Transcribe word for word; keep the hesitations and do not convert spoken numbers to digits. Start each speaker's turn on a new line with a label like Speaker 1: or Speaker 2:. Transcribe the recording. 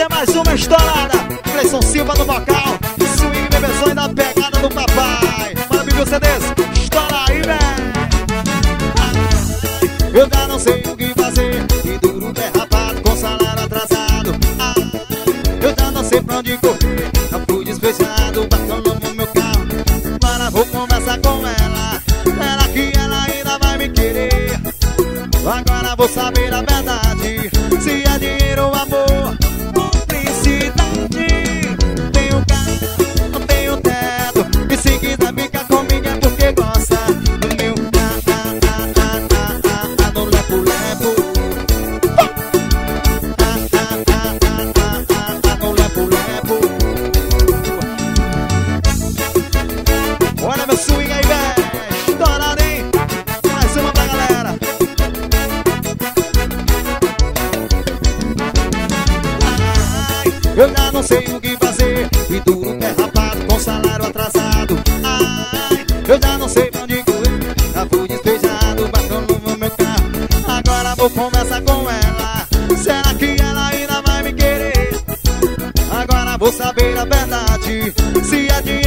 Speaker 1: é mais uma estourada. Cleison Silva no vocal, swing bebezões da pegada do papai. Maravilhoso C Ds, estoura aí, velho. Eu já não sei o que fazer, e duro derrapado com salário atrasado. Ah, eu já não sei pra onde correr, já fui despejado, batendo no meu carro. Agora vou conversar com ela, será que ela ainda vai me querer? Agora vou saber a verdade, se é dinheiro ou amor, cumplicidade. Tenho carro, não tenho teto, e se quiser ficar comigo é porque gosta do meu ah, ah, ah, ah, ah, ah, no lepo-lepo. Ah, ah, ah, ah, ah, ah, ah, no lepo-lepo. Olha meu swing aí, velho, estourado, hein? Mais uma pra galera. Eu já não sei o que fazer, e duro derrapado com salário atrasado. Ai, eu já não sei pra onde correr, já fui despejado, batendo no meu carro. Agora vou conversar com ela, será que ela ainda vai me querer? Agora vou saber a verdade, se é de